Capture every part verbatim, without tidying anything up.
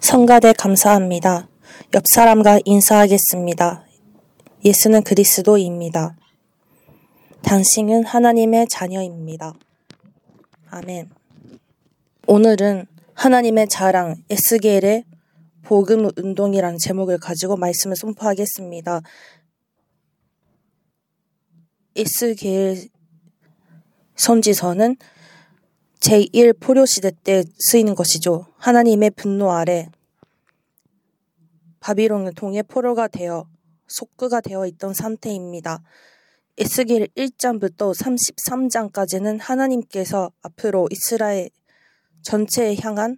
성가대 감사합니다. 옆 사람과 인사하겠습니다. 예수는 그리스도입니다. 당신은 하나님의 자녀입니다. 아멘. 오늘은 하나님의 자랑 에스겔의 복음 운동이라는 제목을 가지고 말씀을 선포하겠습니다. 에스겔 선지서는 제일 포로시대 때 쓰이는 것이죠. 하나님의 분노 아래 바비론을 통해 포로가 되어 속구가 되어 있던 상태입니다. 에스겔 일 장부터 삼십삼 장까지는 하나님께서 앞으로 이스라엘 전체에 향한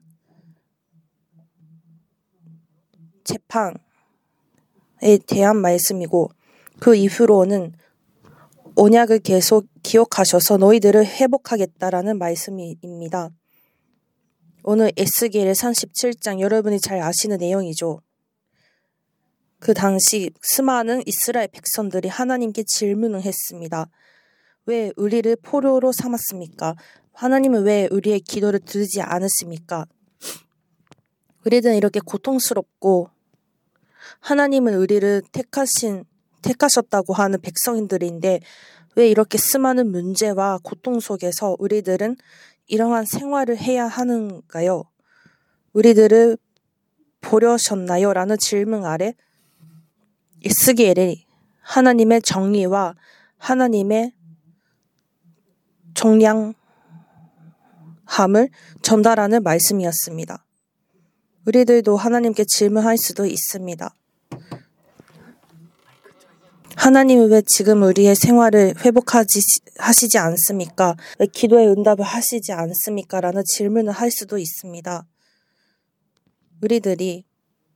재판에 대한 말씀이고, 그 이후로는 언약을 계속 기억하셔서 너희들을 회복하겠다라는 말씀입니다. 오늘 에스겔의 삼십칠 장 여러분이 잘 아시는 내용이죠. 그 당시 수많은 이스라엘 백성들이 하나님께 질문을 했습니다. 왜 우리를 포로로 삼았습니까? 하나님은 왜 우리의 기도를 들으지 않으십니까? 우리들은 이렇게 고통스럽고 하나님은 우리를 택하신 택하셨다고 하는 백성인들인데 왜 이렇게 수많은 문제와 고통 속에서 우리들은 이러한 생활을 해야 하는가요? 우리들을 버려셨나요? 라는 질문 아래 에스겔이 하나님의 정의와 하나님의 정량함을 전달하는 말씀이었습니다. 우리들도 하나님께 질문할 수도 있습니다. 하나님은 왜 지금 우리의 생활을 회복하지 하시지 않습니까? 왜 기도의 응답을 하시지 않습니까? 라는 질문을 할 수도 있습니다. 우리들이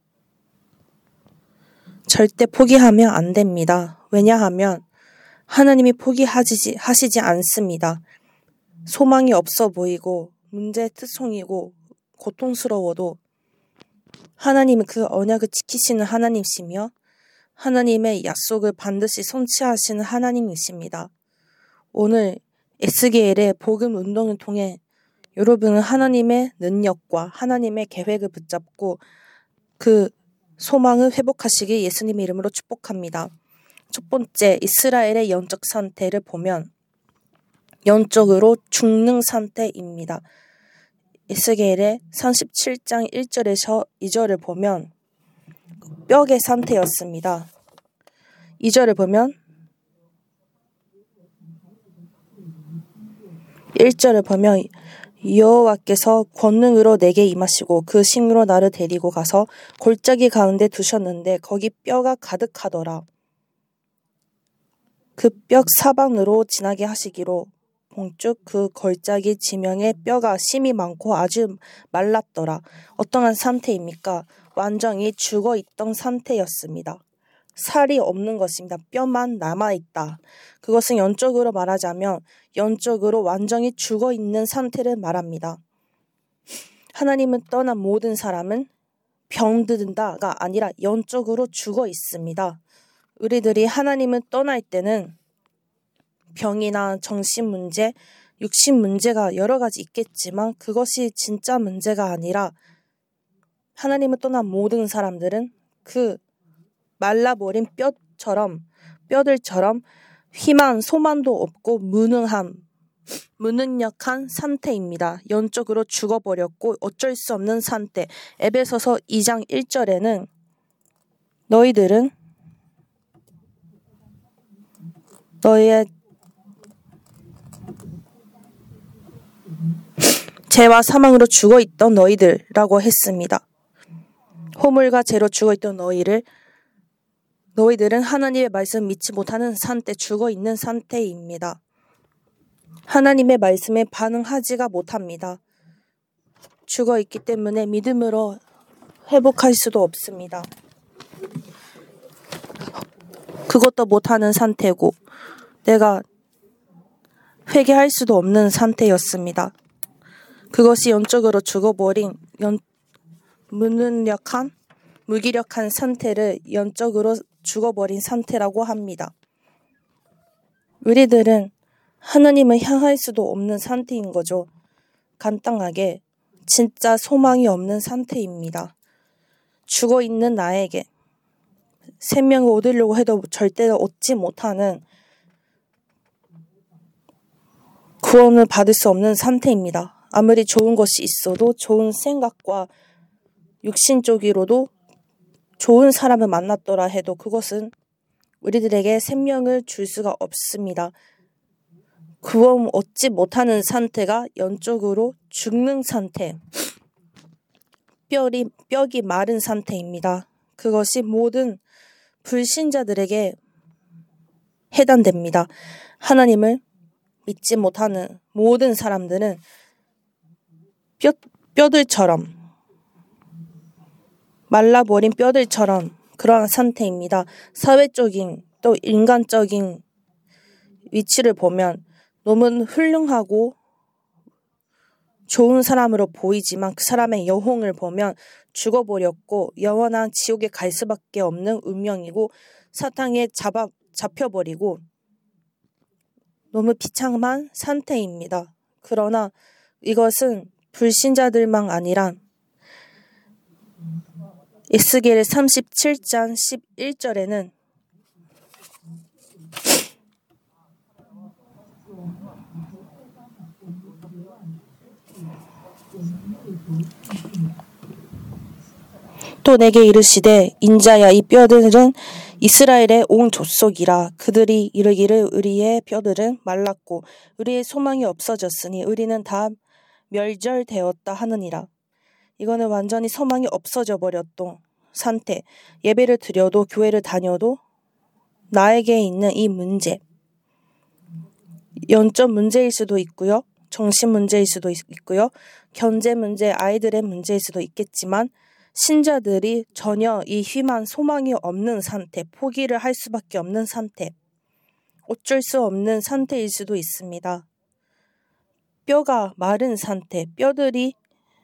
절대 포기하면 안 됩니다. 왜냐하면 하나님이 포기하시지 하시지 않습니다. 소망이 없어 보이고 문제투성이고 고통스러워도 하나님은 그 언약을 지키시는 하나님이시며 하나님의 약속을 반드시 성취하시는 하나님이십니다. 오늘 에스겔의 복음 운동을 통해 여러분은 하나님의 능력과 하나님의 계획을 붙잡고 그 소망을 회복하시길 예수님의 이름으로 축복합니다. 첫 번째, 이스라엘의 영적 상태를 보면 영적으로 죽는 상태입니다. 에스겔의 삼십칠 장 일 절에서 이 절을 보면 뼈의 상태였습니다. 이 절을 보면 일 절을 보면 여호와께서 권능으로 내게 임하시고 그 힘으로 나를 데리고 가서 골짜기 가운데 두셨는데 거기 뼈가 가득하더라. 그 뼈 사방으로 지나게 하시기로 봉쭉 그 골짜기 지명에 뼈가 심이 많고 아주 말랐더라. 어떠한 상태입니까? 완전히 죽어있던 상태였습니다. 살이 없는 것입니다. 뼈만 남아있다. 그것은 영적으로 말하자면 영적으로 완전히 죽어있는 상태를 말합니다. 하나님은 떠난 모든 사람은 병든다가 아니라 영적으로 죽어있습니다. 우리들이 하나님을 떠날 때는 병이나 정신 문제, 육신 문제가 여러 가지 있겠지만 그것이 진짜 문제가 아니라 하나님을 떠난 모든 사람들은 그 말라버린 뼈처럼 뼈들처럼 희망, 소망도 없고 무능함, 무능력한 상태입니다. 영적으로 죽어버렸고 어쩔 수 없는 상태. 에베소서 이 장 일 절에는 너희들은 너희의 죄와 사망으로 죽어있던 너희들이라고 했습니다. 허물과 죄로 죽어있던 너희를 너희들은 하나님의 말씀 믿지 못하는 상태, 죽어있는 상태입니다. 하나님의 말씀에 반응하지가 못합니다. 죽어있기 때문에 믿음으로 회복할 수도 없습니다. 그것도 못하는 상태고 내가 회개할 수도 없는 상태였습니다. 그것이 영적으로 죽어버린 연, 무능력한, 무기력한 상태를 영적으로 죽어버린 상태라고 합니다. 우리들은 하나님을 향할 수도 없는 상태인 거죠. 간단하게 진짜 소망이 없는 상태입니다. 죽어있는 나에게 생명을 얻으려고 해도 절대로 얻지 못하는 구원을 받을 수 없는 상태입니다. 아무리 좋은 것이 있어도 좋은 생각과 육신적으로도 좋은 사람을 만났더라 해도 그것은 우리들에게 생명을 줄 수가 없습니다. 구원 얻지 못하는 상태가 영적으로 죽는 상태, 뼈이, 뼈기 마른 상태입니다. 그것이 모든 불신자들에게 해당됩니다. 하나님을 믿지 못하는 모든 사람들은 뼈, 뼈들처럼 말라버린 뼈들처럼 그러한 상태입니다. 사회적인 또 인간적인 위치를 보면 너무 훌륭하고 좋은 사람으로 보이지만 그 사람의 영혼을 보면 죽어버렸고 영원한 지옥에 갈 수밖에 없는 운명이고 사탄에 잡아, 잡혀버리고 너무 비참한 상태입니다. 그러나 이것은 불신자들만 아니라 에스겔 삼십칠 장 십일 절에는 또 내게 이르시되 인자야 이 뼈들은 이스라엘의 온 족속이라. 그들이 이르기를 우리의 뼈들은 말랐고 우리의 소망이 없어졌으니 우리는 다 멸절되었다 하느니라. 이거는 완전히 소망이 없어져 버렸던 상태. 예배를 드려도 교회를 다녀도 나에게 있는 이 문제, 영적 문제일 수도 있고요. 정신 문제일 수도 있고요. 경제 문제, 아이들의 문제일 수도 있겠지만 신자들이 전혀 이 희망, 소망이 없는 상태, 포기를 할 수밖에 없는 상태, 어쩔 수 없는 상태일 수도 있습니다. 뼈가 마른 상태, 뼈들이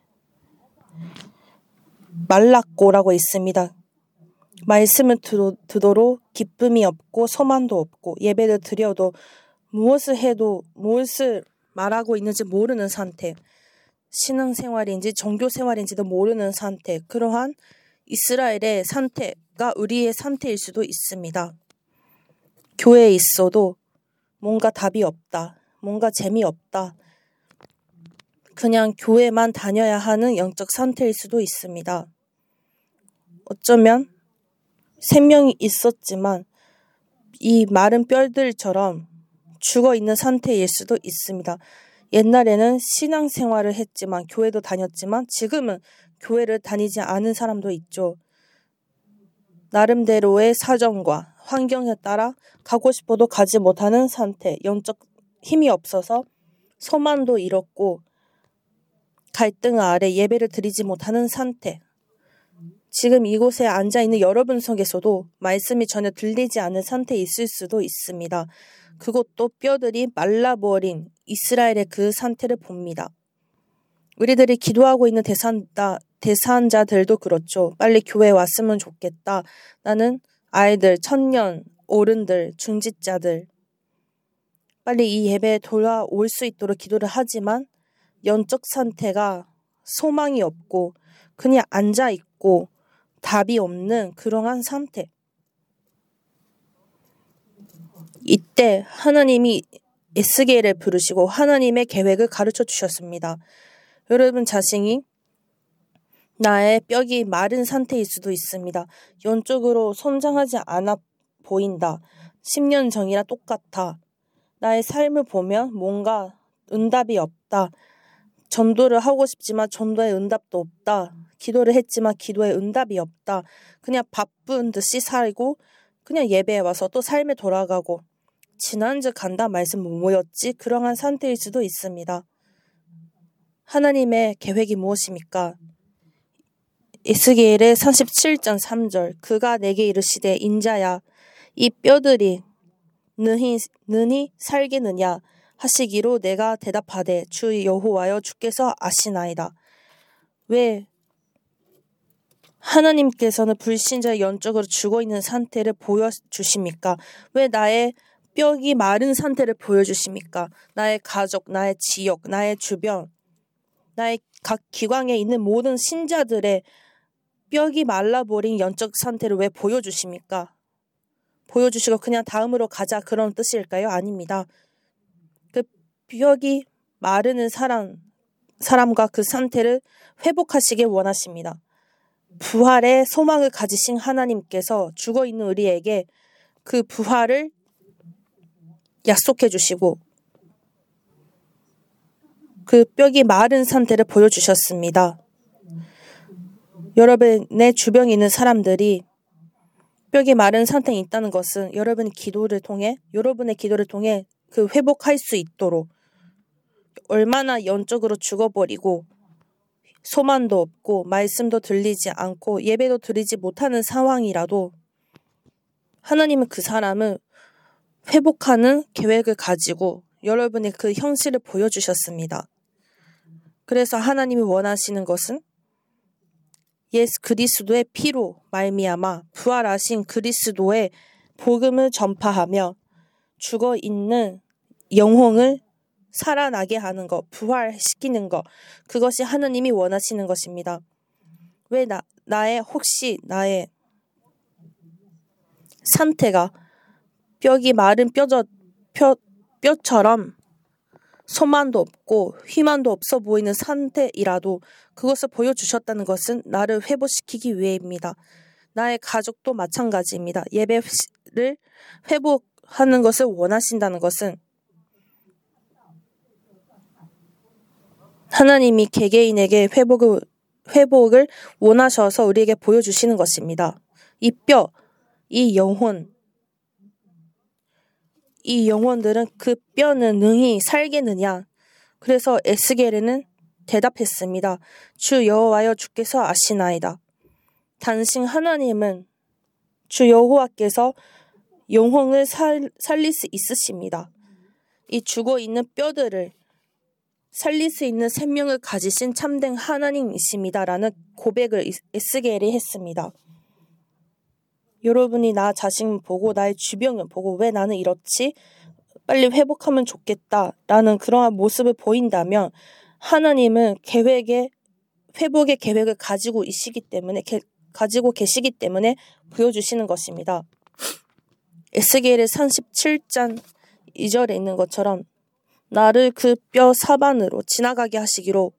말랐고라고 있습니다. 말씀을 듣도록 기쁨이 없고 소망도 없고 예배를 드려도 무엇을 해도 무엇을 말하고 있는지 모르는 상태, 신앙생활인지 종교생활인지도 모르는 상태, 그러한 이스라엘의 상태가 우리의 상태일 수도 있습니다. 교회에 있어도 뭔가 답이 없다, 뭔가 재미없다, 그냥 교회만 다녀야 하는 영적 상태일 수도 있습니다. 어쩌면 생명이 있었지만 이 마른 뼈들처럼 죽어있는 상태일 수도 있습니다. 옛날에는 신앙생활을 했지만 교회도 다녔지만 지금은 교회를 다니지 않은 사람도 있죠. 나름대로의 사정과 환경에 따라 가고 싶어도 가지 못하는 상태, 영적 힘이 없어서 소망도 잃었고 갈등 아래 예배를 드리지 못하는 상태. 지금 이곳에 앉아있는 여러분 속에서도 말씀이 전혀 들리지 않는 상태에 있을 수도 있습니다. 그것도 뼈들이 말라버린 이스라엘의 그 상태를 봅니다. 우리들이 기도하고 있는 대상자, 대상자들도 그렇죠. 빨리 교회에 왔으면 좋겠다. 나는 아이들, 청년, 어른들, 중직자들 빨리 이 예배에 돌아올 수 있도록 기도를 하지만 영적 상태가 소망이 없고 그냥 앉아있고 답이 없는 그러한 상태. 이때 하나님이 에스겔을 부르시고 하나님의 계획을 가르쳐 주셨습니다. 여러분 자신이 나의 뼈기 마른 상태일 수도 있습니다. 영적으로 성장하지 않아 보인다. 십 년 전이랑 똑같아. 나의 삶을 보면 뭔가 응답이 없다. 전도를 하고 싶지만 전도에 응답도 없다. 기도를 했지만 기도에 응답이 없다. 그냥 바쁜 듯이 살고 그냥 예배에 와서 또 삶에 돌아가고 지난주 간다 말씀 뭐 뭐였지? 그러한 상태일 수도 있습니다. 하나님의 계획이 무엇입니까? 에스겔의 삼십칠 장 삼 절 그가 내게 이르시되 인자야 이 뼈들이 능히, 능히 살겠느냐 하시기로 내가 대답하되 주 여호와여 주께서 아시나이다. 왜 하나님께서는 불신자의 영적으로 죽어있는 상태를 보여주십니까? 왜 나의 뼈기 마른 상태를 보여주십니까? 나의 가족, 나의 지역, 나의 주변, 나의 각 기관에 있는 모든 신자들의 뼈가 말라버린 영적 상태를 왜 보여주십니까? 보여주시고 그냥 다음으로 가자 그런 뜻일까요? 아닙니다. 그 뼈가 마르는 사람, 사람과 그 상태를 회복하시길 원하십니다. 부활의 소망을 가지신 하나님께서 죽어있는 우리에게 그 부활을 약속해 주시고 그 뼈가 마른 상태를 보여주셨습니다. 여러분의 주변에 있는 사람들이 뼈가 마른 상태에 있다는 것은 여러분의 기도를 통해 여러분의 기도를 통해 그 회복할 수 있도록 얼마나 영적으로 죽어버리고 소망도 없고 말씀도 들리지 않고 예배도 드리지 못하는 상황이라도 하나님은 그 사람을 회복하는 계획을 가지고 여러분의 그 현실을 보여주셨습니다. 그래서 하나님이 원하시는 것은 예수 그리스도의 피로 말미암아 부활하신 그리스도의 복음을 전파하며 죽어있는 영혼을 살아나게 하는 것, 부활시키는 것, 그것이 하나님이 원하시는 것입니다. 왜 나, 나의 혹시 나의 상태가 뼈기 마른 뼈저, 뼈, 뼈처럼 소망도 없고 희망도 없어 보이는 상태이라도 그것을 보여주셨다는 것은 나를 회복시키기 위해입니다. 나의 가족도 마찬가지입니다. 예배를 회복하는 것을 원하신다는 것은 하나님이 개개인에게 회복을, 회복을 원하셔서 우리에게 보여주시는 것입니다. 이 뼈, 이 영혼, 이 영혼들은 그 뼈는 능히 살겠느냐? 그래서 에스겔은 대답했습니다. 주 여호와여 주께서 아시나이다. 당신 하나님은 주 여호와께서 영혼을 살, 살릴 수 있으십니다. 이 죽어있는 뼈들을 살릴 수 있는 생명을 가지신 참된 하나님이십니다라는 고백을 에스겔이 했습니다. 여러분이 나 자신 보고 나의 주변을 보고 왜 나는 이렇지? 빨리 회복하면 좋겠다라는 그러한 모습을 보인다면 하나님은 계획에 회복의 계획을 가지고 있시기 때문에 게, 가지고 계시기 때문에 보여주시는 것입니다. 에스겔의 삼십칠 장 이 절에 있는 것처럼 나를 그 뼈 사반으로 지나가게 하시기로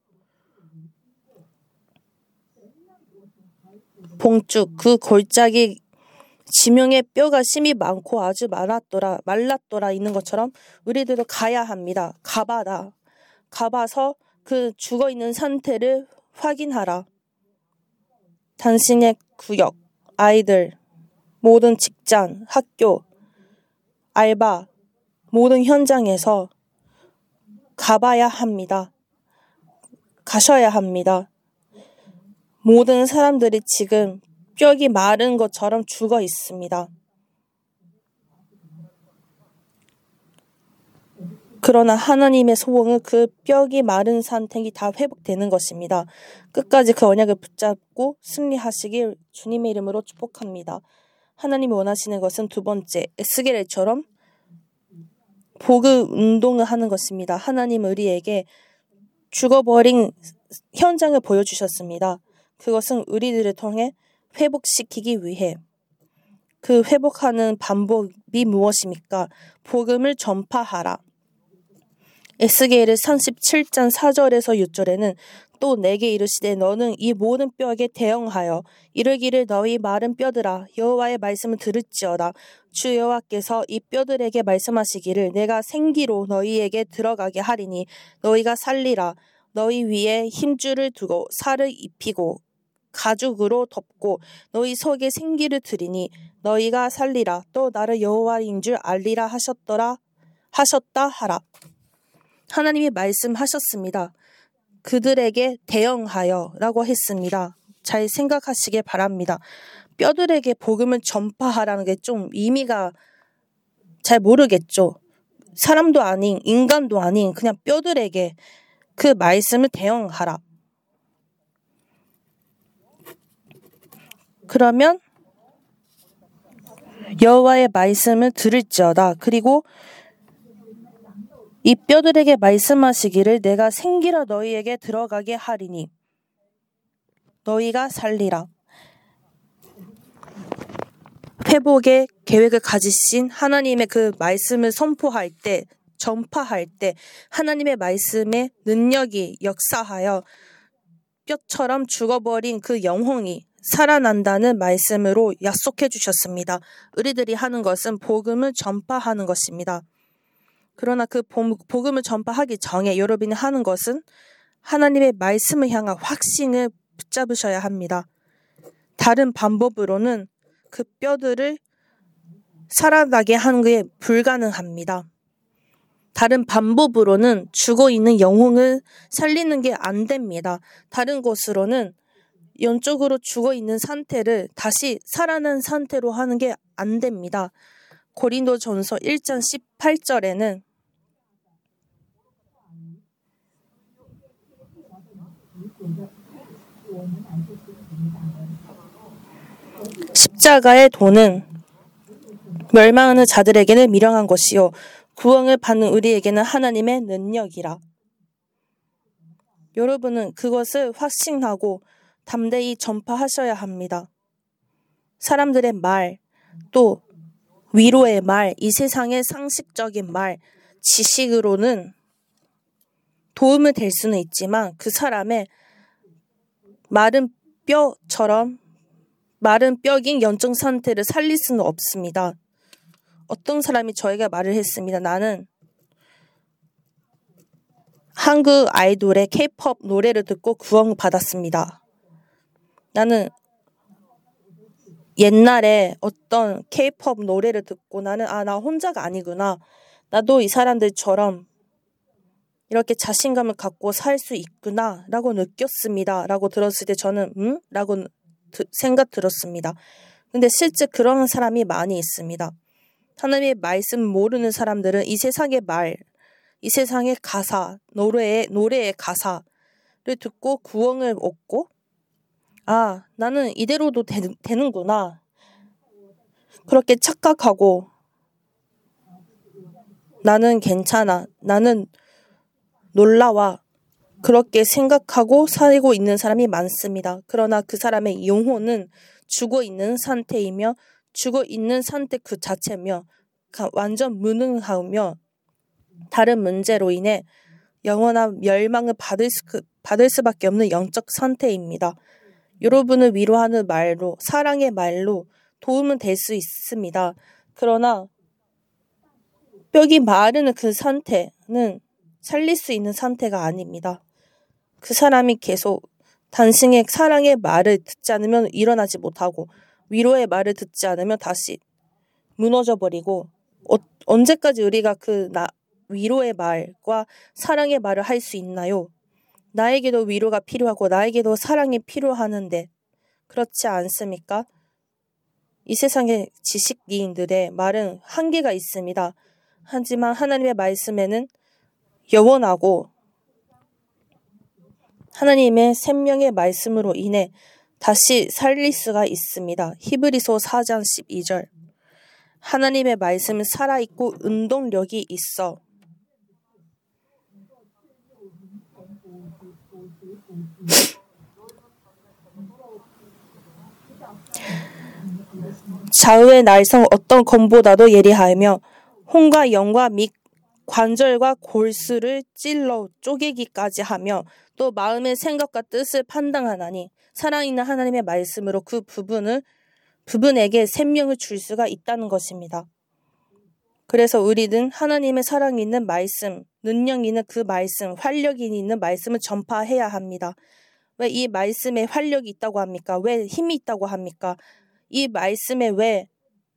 봉축 그 골짜기 지명의 뼈가 심이 많고 아주 말랐더라 말랐더라 있는 것처럼 우리들도 가야 합니다. 가봐라. 가봐서 그 죽어있는 상태를 확인하라. 당신의 구역, 아이들, 모든 직장, 학교, 알바, 모든 현장에서 가봐야 합니다. 가셔야 합니다. 모든 사람들이 지금 뼈가 마른 것처럼 죽어 있습니다. 그러나 하나님의 소원은 그 뼈가 마른 상태가 다 회복되는 것입니다. 끝까지 그 언약을 붙잡고 승리하시길 주님의 이름으로 축복합니다. 하나님이 원하시는 것은 두 번째, 에스겔처럼 복음 운동을 하는 것입니다. 하나님은 우리에게 죽어버린 현장을 보여주셨습니다. 그것은 우리들을 통해 회복시키기 위해 그 회복하는 방법이 무엇입니까? 복음을 전파하라. 에스겔의 삼십칠 장 사 절에서 육 절에는 또 내게 이르시되 너는 이 모든 뼈에게 대응하여 이르기를 너희 마른 뼈들아 여호와의 말씀을 들을지어다. 주 여호와께서 이 뼈들에게 말씀하시기를 내가 생기로 너희에게 들어가게 하리니 너희가 살리라. 너희 위에 힘줄을 두고 살을 입히고 가죽으로 덮고 너희 속에 생기를 들이니 너희가 살리라. 또 나를 여호와인 줄 알리라 하셨더라 하셨다 하라. 하나님이 말씀하셨습니다. 그들에게 대응하여 라고 했습니다. 잘 생각하시길 바랍니다. 뼈들에게 복음을 전파하라는 게 좀 의미가 잘 모르겠죠. 사람도 아닌 인간도 아닌 그냥 뼈들에게 그 말씀을 대응하라. 그러면 여호와의 말씀을 들을지어다. 그리고 이 뼈들에게 말씀하시기를 내가 생기라 너희에게 들어가게 하리니 너희가 살리라. 회복의 계획을 가지신 하나님의 그 말씀을 선포할 때, 전파할 때 하나님의 말씀의 능력이 역사하여 뼈처럼 죽어버린 그 영혼이 살아난다는 말씀으로 약속해 주셨습니다. 우리들이 하는 것은 복음을 전파하는 것입니다. 그러나 그 복음을 전파하기 전에 여러분이 하는 것은 하나님의 말씀을 향한 확신을 붙잡으셔야 합니다. 다른 방법으로는 그 뼈들을 살아나게 하는 게 불가능합니다. 다른 방법으로는 죽어있는 영혼을 살리는 게 안 됩니다. 다른 것으로는 영적으로 죽어있는 상태를 다시 살아난 상태로 하는 게 안 됩니다. 고린도전서 일 장 십팔 절에는 십자가의 도는 멸망하는 자들에게는 미련한 것이요 구원을 받는 우리에게는 하나님의 능력이라. 여러분은 그것을 확신하고 담대히 전파하셔야 합니다. 사람들의 말, 또 위로의 말, 이 세상의 상식적인 말, 지식으로는 도움이 될 수는 있지만 그 사람의 마른 뼈처럼 마른 뼈긴 영적 상태를 살릴 수는 없습니다. 어떤 사람이 저에게 말을 했습니다. 나는 한국 아이돌의 케이팝 노래를 듣고 구원받았습니다. 나는 옛날에 어떤 케이팝 노래를 듣고 나는 아, 나 혼자가 아니구나. 나도 이 사람들처럼 이렇게 자신감을 갖고 살 수 있구나 라고 느꼈습니다. 라고 들었을 때 저는 음? 라고 드, 생각 들었습니다. 근데 실제 그런 사람이 많이 있습니다. 하나님의 말씀 모르는 사람들은 이 세상의 말, 이 세상의 가사, 노래의, 노래의 가사를 듣고 구원을 얻고 아, 나는 이대로도 되, 되는구나. 그렇게 착각하고 나는 괜찮아. 나는 놀라와. 그렇게 생각하고 살고 있는 사람이 많습니다. 그러나 그 사람의 영혼은 죽어있는 상태이며 죽어있는 상태 그 자체며 완전 무능하며 다른 문제로 인해 영원한 멸망을 받을, 수, 받을 수밖에 없는 영적 상태입니다. 여러분을 위로하는 말로, 사랑의 말로 도움은 될 수 있습니다. 그러나 뼈가 마르는 그 상태는 살릴 수 있는 상태가 아닙니다. 그 사람이 계속 당신의 사랑의 말을 듣지 않으면 일어나지 못하고 위로의 말을 듣지 않으면 다시 무너져 버리고 어, 언제까지 우리가 그 나, 위로의 말과 사랑의 말을 할 수 있나요? 나에게도 위로가 필요하고 나에게도 사랑이 필요하는데 그렇지 않습니까? 이 세상의 지식인들의 말은 한계가 있습니다. 하지만 하나님의 말씀에는 영원하고 하나님의 생명의 말씀으로 인해 다시 살릴 수가 있습니다. 히브리서 사 장 십이 절 하나님의 말씀은 살아있고 운동력이 있어 좌우의 날성 어떤 검보다도 예리하며 홍과 영과 및 관절과 골수를 찔러 쪼개기까지 하며 또 마음의 생각과 뜻을 판단하나니 살아있는 하나님의 말씀으로 그 부분을 부분에게 생명을 줄 수가 있다는 것입니다. 그래서 우리는 하나님의 사랑이 있는 말씀, 능력이 있는 그 말씀, 활력이 있는 말씀을 전파해야 합니다. 왜 이 말씀에 활력이 있다고 합니까? 왜 힘이 있다고 합니까? 이 말씀에 왜,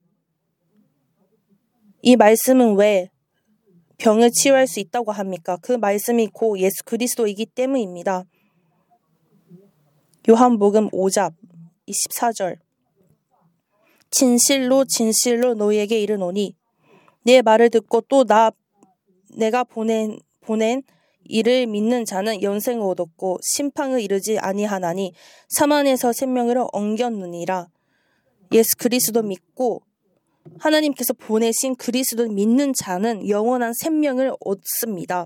이 말씀은 왜 병을 치유할 수 있다고 합니까? 그 말씀이 곧 예수 그리스도이기 때문입니다. 요한복음 오 장 이십사 절 진실로 진실로 너희에게 이르노니 내 말을 듣고 또 나 내가 보낸 보낸 이를 믿는 자는 영생을 얻었고 심판을 이르지 아니하나니 사망에서 생명을 옮겼느니라. 예수 그리스도 믿고 하나님께서 보내신 그리스도를 믿는 자는 영원한 생명을 얻습니다.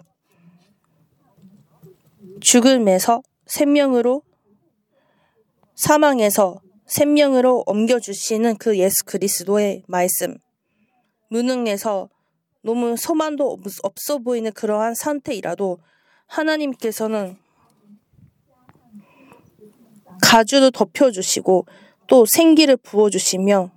죽음에서 생명으로 사망에서 생명으로 옮겨주시는 그 예수 그리스도의 말씀. 무능해서 너무 소망도 없어 보이는 그러한 상태이라도 하나님께서는 가주를 덮여주시고 또 생기를 부어주시며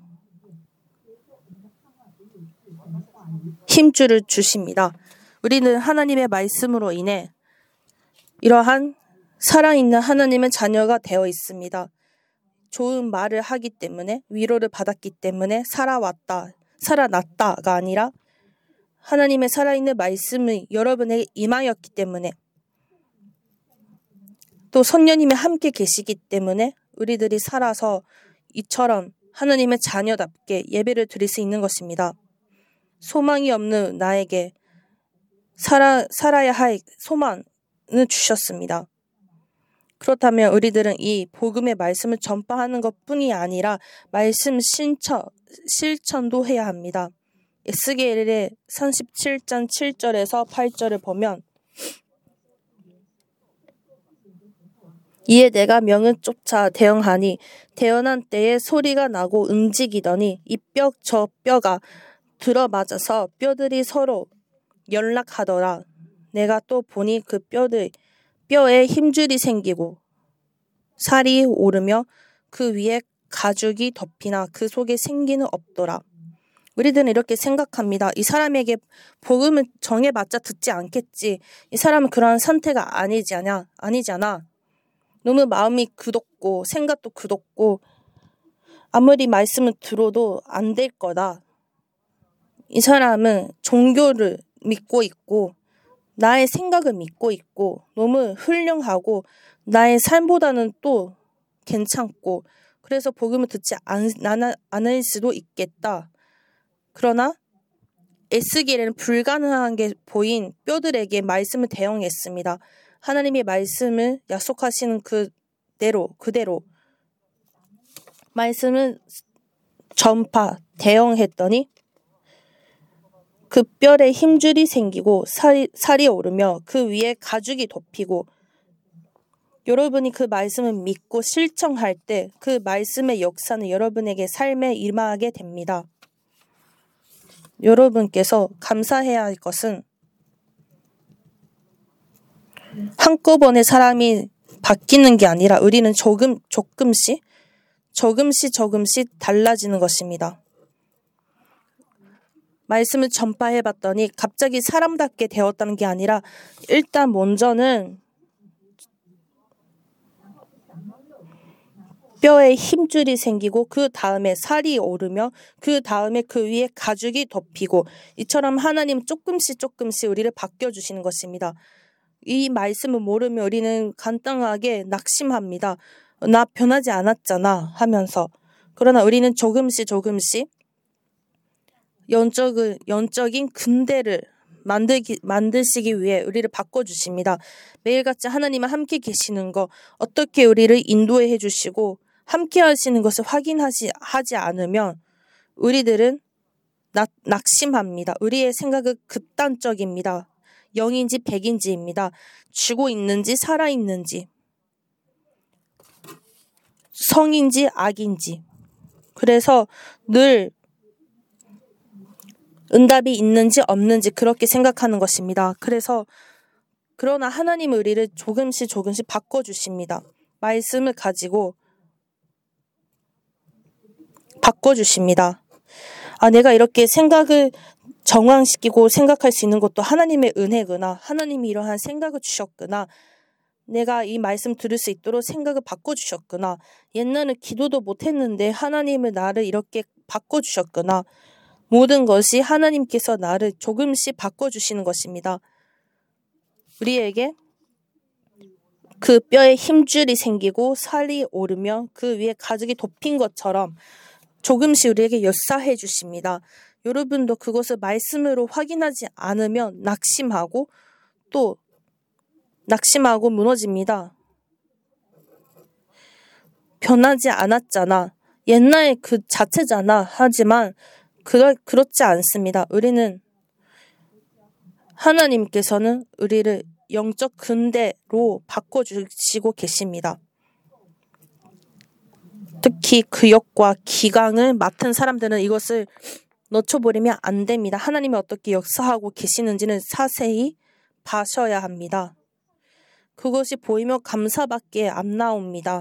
힘줄을 주십니다. 우리는 하나님의 말씀으로 인해 이러한 살아있는 하나님의 자녀가 되어 있습니다. 좋은 말을 하기 때문에, 위로를 받았기 때문에 살아왔다, 살아났다가 아니라 하나님의 살아있는 말씀이 여러분에게 임하였기 때문에, 또 성령님이 함께 계시기 때문에 우리들이 살아서 이처럼 하나님의 자녀답게 예배를 드릴 수 있는 것입니다. 소망이 없는 나에게 살아, 살아야 할 소망을 주셨습니다. 그렇다면 우리들은 이 복음의 말씀을 전파하는 것뿐이 아니라 말씀 실천, 실천도 해야 합니다. 에스겔의 삼십칠 장 칠 절에서 팔 절을 보면 이에 내가 명을 쫓아 대응하니 대언한 때에 소리가 나고 움직이더니 이 뼈 저 뼈가 들어맞아서 뼈들이 서로 연락하더라. 내가 또 보니 그 뼈들 뼈에 힘줄이 생기고 살이 오르며 그 위에 가죽이 덮이나 그 속에 생기는 없더라. 우리들은 이렇게 생각합니다. 이 사람에게 복음을 정해봤자 듣지 않겠지. 이 사람은 그러한 상태가 아니잖아. 아니잖아. 너무 마음이 굳었고 생각도 굳었고 아무리 말씀을 들어도 안 될 거다. 이 사람은 종교를 믿고 있고 나의 생각을 믿고 있고 너무 훌륭하고 나의 삶보다는 또 괜찮고 그래서 복음을 듣지 않, 않을 수도 있겠다. 그러나 에스겔에는 불가능한 게 보인 뼈들에게 말씀을 대응했습니다. 하나님의 말씀을 약속하시는 그대로 그대로 말씀을 전파 대응했더니 그 뼈에 힘줄이 생기고 살이, 살이 오르며 그 위에 가죽이 덮이고 여러분이 그 말씀을 믿고 실천할 때 그 말씀의 역사는 여러분에게 삶에 임하게 됩니다. 여러분께서 감사해야 할 것은 한꺼번에 사람이 바뀌는 게 아니라 우리는 조금, 조금씩, 조금씩 조금씩 달라지는 것입니다. 말씀을 전파해봤더니 갑자기 사람답게 되었다는 게 아니라 일단 먼저는 뼈에 힘줄이 생기고 그 다음에 살이 오르며 그 다음에 그 위에 가죽이 덮이고 이처럼 하나님 조금씩 조금씩 우리를 바뀌어주시는 것입니다. 이 말씀을 모르면 우리는 간단하게 낙심합니다. 나 변하지 않았잖아 하면서. 그러나 우리는 조금씩 조금씩 영적은, 영적인 근대를 만들기, 만드시기 위해 우리를 바꿔주십니다. 매일같이 하나님은 함께 계시는 거, 어떻게 우리를 인도해 주시고 함께 하시는 것을 확인하지 하지 않으면 우리들은 낙, 낙심합니다. 우리의 생각은 극단적입니다. 영인지 백인지입니다. 죽어 있는지 살아 있는지, 성인지 악인지. 그래서 늘 응답이 있는지 없는지 그렇게 생각하는 것입니다. 그래서 그러나 하나님은 우리를 조금씩 조금씩 바꿔주십니다. 말씀을 가지고 바꿔주십니다. 아, 내가 이렇게 생각을 정황시키고 생각할 수 있는 것도 하나님의 은혜구나. 하나님이 이러한 생각을 주셨구나. 내가 이 말씀 들을 수 있도록 생각을 바꿔주셨구나. 옛날에 기도도 못했는데 하나님은 나를 이렇게 바꿔주셨구나. 모든 것이 하나님께서 나를 조금씩 바꿔주시는 것입니다. 우리에게 그 뼈에 힘줄이 생기고 살이 오르며 그 위에 가죽이 덮인 것처럼 조금씩 우리에게 역사해 주십니다. 여러분도 그것을 말씀으로 확인하지 않으면 낙심하고 또 낙심하고 무너집니다. 변하지 않았잖아. 옛날 그 자체잖아. 하지만 그러, 그렇지 않습니다. 우리는 하나님께서는 우리를 영적 근대로 바꿔주시고 계십니다. 특히 구역과 기강을 맡은 사람들은 이것을 놓쳐버리면 안 됩니다. 하나님이 어떻게 역사하고 계시는지는 자세히 봐셔야 합니다. 그것이 보이면 감사밖에 안 나옵니다.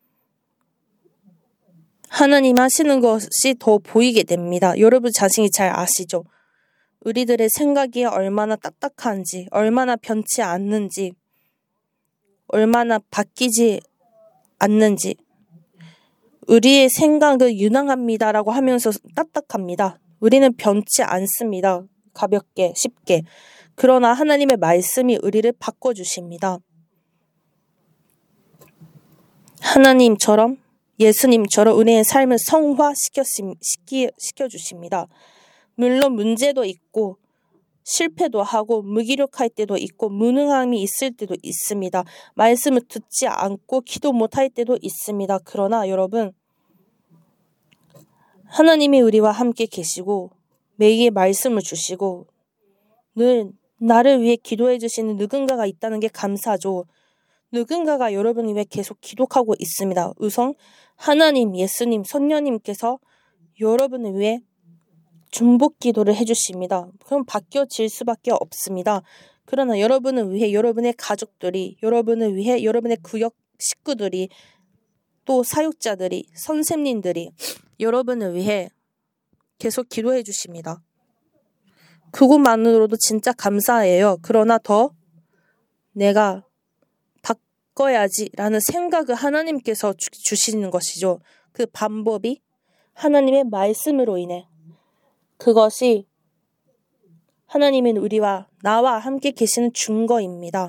하나님 하시는 것이 더 보이게 됩니다. 여러분 자신이 잘 아시죠? 우리들의 생각이 얼마나 딱딱한지, 얼마나 변치 않는지, 얼마나 바뀌지 않는지. 우리의 생각은 유능합니다라고 하면서 딱딱합니다. 우리는 변치 않습니다. 가볍게, 쉽게. 그러나 하나님의 말씀이 우리를 바꿔주십니다. 하나님처럼, 예수님처럼 우리의 삶을 성화시켜주십니다. 물론 문제도 있고 실패도 하고 무기력할 때도 있고 무능함이 있을 때도 있습니다. 말씀을 듣지 않고 기도 못할 때도 있습니다. 그러나 여러분, 하나님이 우리와 함께 계시고 매일 말씀을 주시고 늘 나를 위해 기도해 주시는 누군가가 있다는 게 감사죠. 누군가가 여러분을 위해 계속 기도하고 있습니다. 우선 하나님, 예수님, 성령님께서 여러분을 위해 중복 기도를 해주십니다. 그럼 바뀌어질 수밖에 없습니다. 그러나 여러분을 위해 여러분의 가족들이, 여러분을 위해 여러분의 구역 식구들이, 또 사역자들이, 선생님들이 여러분을 위해 계속 기도해 주십니다. 그것만으로도 진짜 감사해요. 그러나 더 내가 바꿔야지라는 생각을 하나님께서 주, 주시는 것이죠. 그 방법이 하나님의 말씀으로 인해, 그것이 하나님은 우리와 나와 함께 계시는 증거입니다.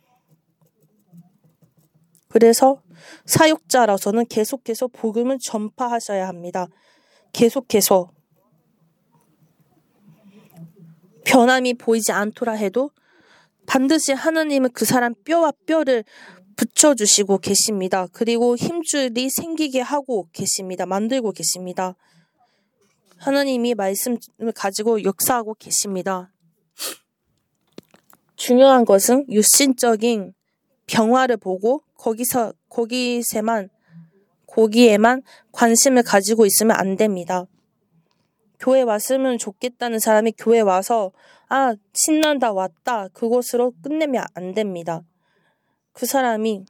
그래서 사역자라서는 계속해서 복음을 전파하셔야 합니다. 계속해서 변함이 보이지 않더라 해도 반드시 하나님은 그 사람 뼈와 뼈를 붙여주시고 계십니다. 그리고 힘줄이 생기게 하고 계십니다. 만들고 계십니다. 하나님이 말씀을 가지고 역사하고 계십니다. 중요한 것은 육신적인 병화를 보고 거기서 거기서만 거기에만 관심을 가지고 있으면 안 됩니다. 교회 왔으면 좋겠다는 사람이 교회 와서 아 신난다 왔다 그것으로 끝내면 안 됩니다. 그 사람이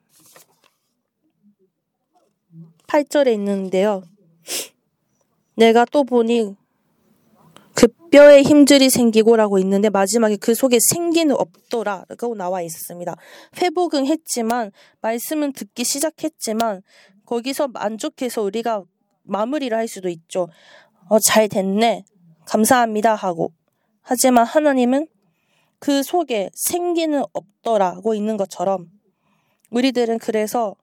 팔 절에 있는데요. 내가 또 보니 그 뼈에 힘줄이 생기고라고 있는데 마지막에 그 속에 생기는 없더라라고 나와 있었습니다. 회복은 했지만 말씀은 듣기 시작했지만 거기서 만족해서 우리가 마무리를 할 수도 있죠. 어, 잘 됐네. 감사합니다 하고. 하지만 하나님은 그 속에 생기는 없더라고 있는 것처럼 우리들은 그래서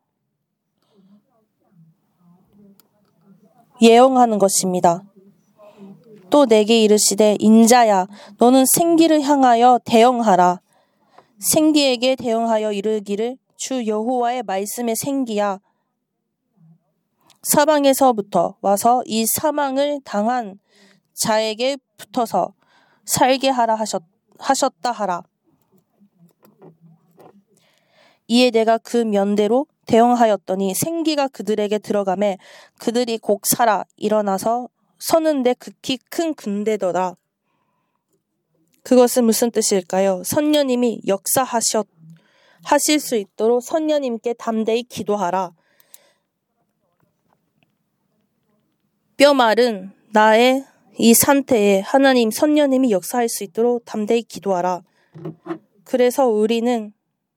예언하는 것입니다. 또 내게 이르시되 인자야 너는 생기를 향하여 대언하라. 생기에게 대언하여 이르기를 주 여호와의 말씀의 생기야 사방에서부터 와서 이 사망을 당한 자에게 붙어서 살게 하라 하셨, 하셨다 하라. 이에 내가 그 면대로 대언하였더니 생기가 그들에게 들어가매 그들이 곡 살아 일어나서 서는데 극히 큰 군대더라. 그것은 무슨 뜻일까요? 선녀님이 역사하셨 하실 수 있도록 선녀님께 담대히 기도하라. 뼈말은 나의 이 상태에 하나님 선녀님이 역사할 수 있도록 담대히 기도하라. 그래서 우리는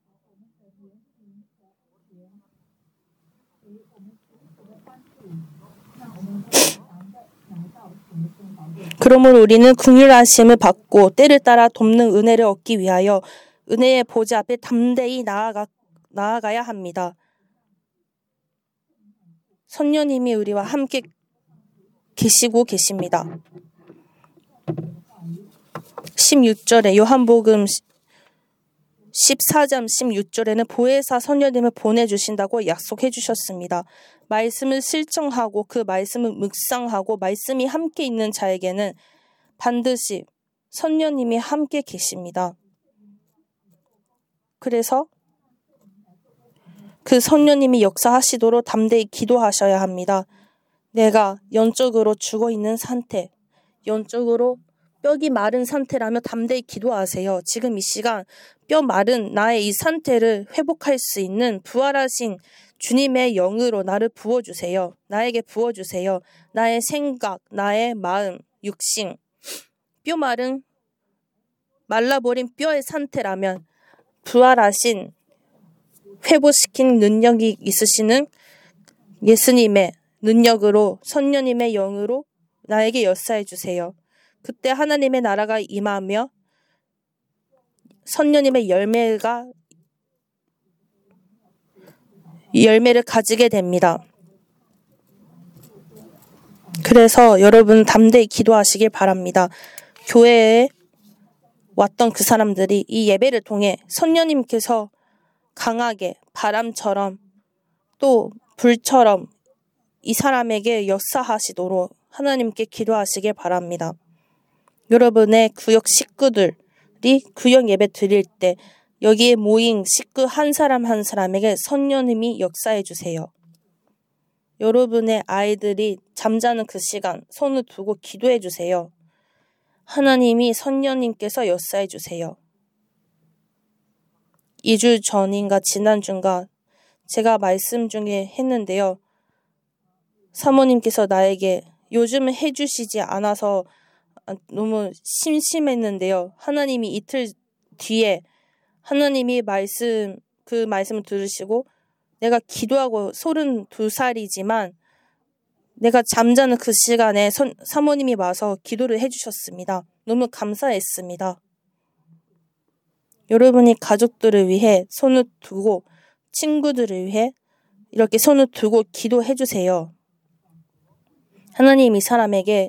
그러므로 우리는 긍휼하심을 받고 때를 따라 돕는 은혜를 얻기 위하여 은혜의 보좌 앞에 담대히 나아가, 나아가야 합니다. 선녀님이 우리와 함께 계시고 계십니다. 십육 절에 요한복음 십사 장 십육 절에는 보혜사 선녀님을 보내주신다고 약속해 주셨습니다. 말씀을 실천하고 그 말씀을 묵상하고 말씀이 함께 있는 자에게는 반드시 선녀님이 함께 계십니다. 그래서 그 성령님이 역사하시도록 담대히 기도하셔야 합니다. 내가 영적으로 죽어있는 상태, 영적으로 뼈가 마른 상태라며 담대히 기도하세요. 지금 이 시간 뼈 마른 나의 이 상태를 회복할 수 있는 부활하신 주님의 영으로 나를 부어주세요. 나에게 부어주세요. 나의 생각, 나의 마음, 육신, 뼈 마른 말라버린 뼈의 상태라면 부활하신 회복시킨 능력이 있으시는 예수님의 능력으로 성령님의 영으로 나에게 역사해 주세요. 그때 하나님의 나라가 임하며 성령님의 열매가 열매를 가지게 됩니다. 그래서 여러분 담대히 기도하시길 바랍니다. 교회에 왔던 그 사람들이 이 예배를 통해 성령님께서 강하게 바람처럼 또 불처럼 이 사람에게 역사하시도록 하나님께 기도하시길 바랍니다. 여러분의 구역 식구들이 구역 예배 드릴 때 여기에 모인 식구 한 사람 한 사람에게 성령님이 역사해 주세요. 여러분의 아이들이 잠자는 그 시간 손을 두고 기도해 주세요. 하나님이 성령님께서 역사해 주세요. 이 주 전인가 지난주인가 제가 말씀 중에 했는데요. 사모님께서 나에게 요즘은 해주시지 않아서 너무 심심했는데요. 하나님이 이틀 뒤에 하나님이 말씀 그 말씀을 들으시고 내가 기도하고 서른두 살이지만 내가 잠자는 그 시간에 선, 사모님이 와서 기도를 해주셨습니다. 너무 감사했습니다. 여러분이 가족들을 위해 손을 두고 친구들을 위해 이렇게 손을 두고 기도해 주세요. 하나님 이 사람에게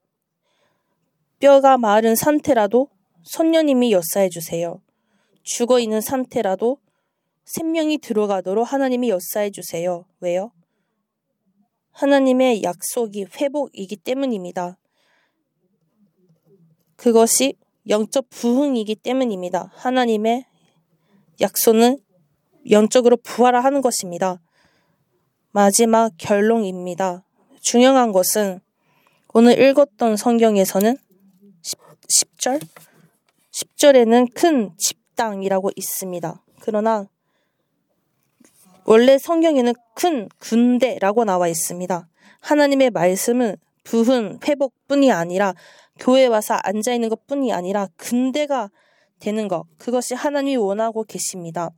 뼈가 마른 상태라도 성령님이 역사해 주세요. 죽어있는 상태라도 생명이 들어가도록 하나님이 역사해 주세요. 왜요? 하나님의 약속이 회복이기 때문입니다. 그것이 영적 부흥이기 때문입니다. 하나님의 약속은 영적으로 부활하는 것입니다. 마지막 결론입니다. 중요한 것은 오늘 읽었던 성경에서는 십 절? 십 절에는 큰 집당이라고 있습니다. 그러나 원래 성경에는 큰 군대라고 나와 있습니다. 하나님의 말씀은 부흥, 회복뿐이 아니라 교회에 와서 앉아있는 것뿐이 아니라 군대가 되는 것, 그것이 하나님이 원하고 계십니다.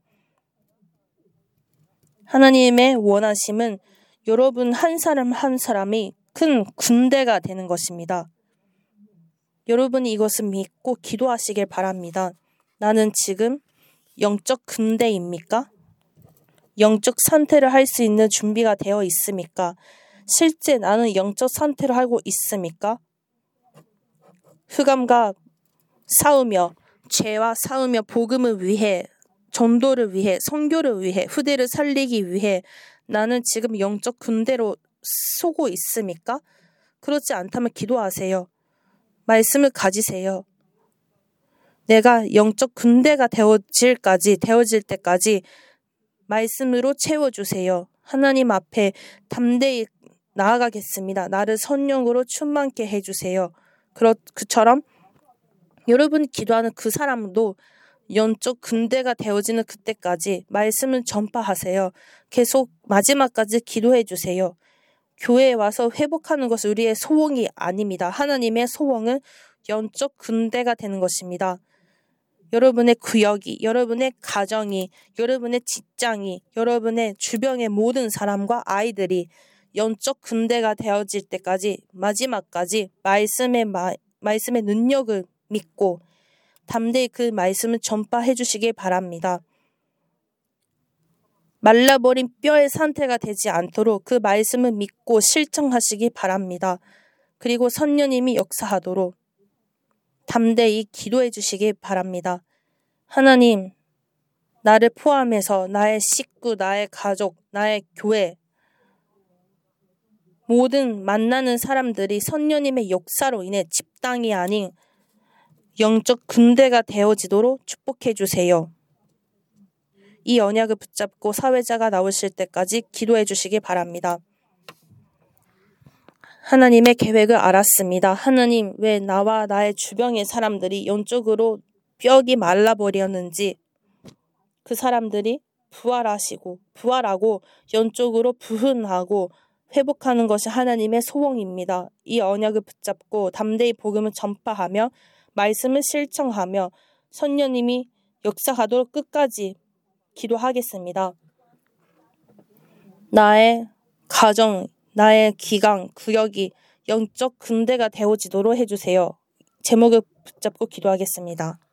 하나님의 원하심은 여러분 한 사람 한 사람이 큰 군대가 되는 것입니다. 여러분이 이것을 믿고 기도하시길 바랍니다. 나는 지금 영적 군대입니까? 영적 상태를 할 수 있는 준비가 되어 있습니까? 실제 나는 영적 상태를 하고 있습니까? 흑암과 싸우며 죄와 싸우며 복음을 위해 전도를 위해 선교를 위해 후대를 살리기 위해 나는 지금 영적 군대로 서고 있습니까? 그렇지 않다면 기도하세요. 말씀을 가지세요. 내가 영적 군대가 되어질까지 되어질 때까지 말씀으로 채워주세요. 하나님 앞에 담대히 나아가겠습니다. 나를 성령으로 충만케 해주세요. 그렇, 그처럼 여러분이 기도하는 그 사람도 영적 군대가 되어지는 그때까지 말씀을 전파하세요. 계속 마지막까지 기도해 주세요. 교회에 와서 회복하는 것은 우리의 소원이 아닙니다. 하나님의 소원은 영적 군대가 되는 것입니다. 여러분의 구역이, 여러분의 가정이, 여러분의 직장이, 여러분의 주변의 모든 사람과 아이들이 영적 군대가 되어질 때까지 마지막까지 말씀의 마, 말씀의 능력을 믿고 담대히 그 말씀을 전파해 주시길 바랍니다. 말라버린 뼈의 상태가 되지 않도록 그 말씀을 믿고 실천하시기 바랍니다. 그리고 성령님이 역사하도록 담대히 기도해 주시기 바랍니다. 하나님, 나를 포함해서 나의 식구, 나의 가족, 나의 교회, 모든 만나는 사람들이 성령님의 역사로 인해 집단이 아닌 영적 군대가 되어지도록 축복해 주세요. 이 언약을 붙잡고 사회자가 나오실 때까지 기도해 주시기 바랍니다. 하나님의 계획을 알았습니다. 하나님, 왜 나와 나의 주변의 사람들이 영적으로 뼈가 말라버렸는지 그 사람들이 부활하시고 부활하고 영적으로 부흥하고 회복하는 것이 하나님의 소원입니다. 이 언약을 붙잡고 담대히 복음을 전파하며 말씀을 실천하며 선녀님이 역사하도록 끝까지 기도하겠습니다. 나의 가정, 나의 기강, 구역이 영적 군대가 되어지도록 해주세요. 제목을 붙잡고 기도하겠습니다.